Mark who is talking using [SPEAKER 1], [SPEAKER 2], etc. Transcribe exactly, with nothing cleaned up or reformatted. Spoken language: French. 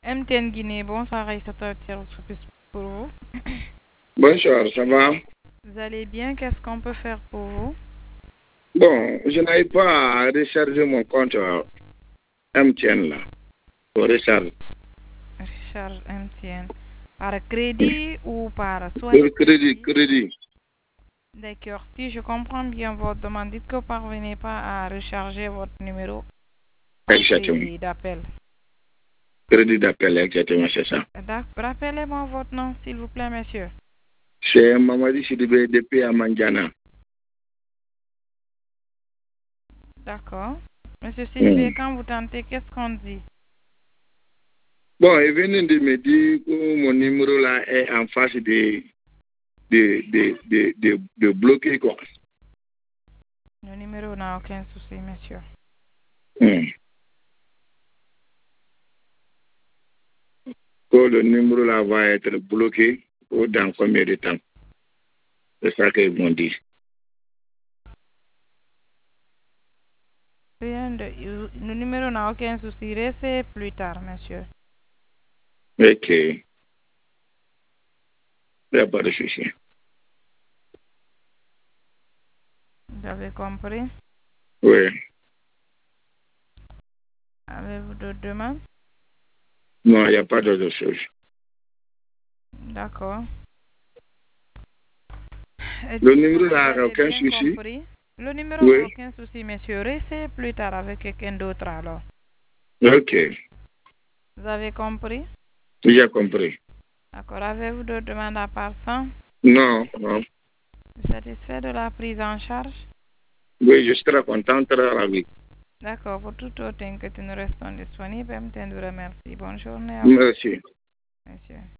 [SPEAKER 1] M T N Guinée, bonsoir Aïssata, service pour vous.
[SPEAKER 2] Bonsoir, ça va?
[SPEAKER 1] Vous allez bien? Qu'est-ce qu'on peut faire pour vous?
[SPEAKER 2] Bon, je n'arrive pas à recharger mon compte euh, M T N là. Pour recharger.
[SPEAKER 1] Recharge M T N. Par crédit ou par soit
[SPEAKER 2] Pour crédit, crédit.
[SPEAKER 1] D'accord. Si je comprends bien votre demande, dites que vous ne parvenez pas à recharger votre numéro par
[SPEAKER 2] Exactement.
[SPEAKER 1] crédit d'appel.
[SPEAKER 2] Crédit d'appel, exactement, c'est ça.
[SPEAKER 1] Rappelez-moi votre nom, s'il vous plaît, monsieur.
[SPEAKER 2] C'est Mamadi Sidibé depuis Amandjana.
[SPEAKER 1] D'accord. Monsieur Sidibé, mm. quand vous tentez, qu'est-ce qu'on dit?
[SPEAKER 2] Bon, il vient de me dire que mon numéro là est en face de, de, de, de, de, de bloquer quoi.
[SPEAKER 1] Le numéro n'a aucun souci, monsieur.
[SPEAKER 2] Mm. Que le numéro là va être bloqué ou dans combien de temps? C'est ça qu'ils vont dire.
[SPEAKER 1] Rien de, le numéro n'a aucun souci. Restez plus tard, monsieur.
[SPEAKER 2] Ok. Il n'y a pas de souci.
[SPEAKER 1] Vous avez compris?
[SPEAKER 2] Oui.
[SPEAKER 1] Avez-vous d'autres demandes?
[SPEAKER 2] Non, il n'y a pas d'autre chose.
[SPEAKER 1] D'accord.
[SPEAKER 2] Le numéro n'a aucun souci.
[SPEAKER 1] Compris? Le numéro n'a oui. aucun souci, monsieur. Restez plus tard avec quelqu'un d'autre alors.
[SPEAKER 2] Ok.
[SPEAKER 1] Vous avez compris?
[SPEAKER 2] J'ai compris.
[SPEAKER 1] D'accord. Avez-vous d'autres demandes à part ça?
[SPEAKER 2] Non, non.
[SPEAKER 1] Satisfait de la prise en charge?
[SPEAKER 2] Oui, je serai content, très ravi.
[SPEAKER 1] D'accord. Pour tout autre que nous restons disponibles, M T N vous remercie. Bonne journée à vous.
[SPEAKER 2] Merci.
[SPEAKER 1] Monsieur.